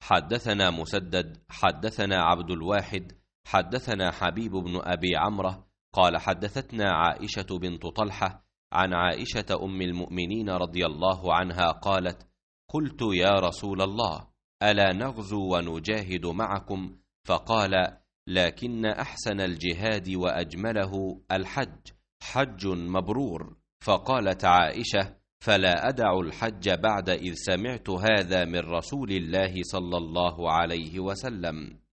حدثنا مسدد حدثنا عبد الواحد حدثنا حبيب بن أبي عمرة قال حدثتنا عائشة بنت طلحة عن عائشة أم المؤمنين رضي الله عنها قالت: قلت يا رسول الله ألا نغزو ونجاهد معكم؟ فقال: لكن أحسن الجهاد وأجمله الحج، حج مبرور. فقالت عائشة: فلا أدع الحج بعد إذ سمعت هذا من رسول الله صلى الله عليه وسلم.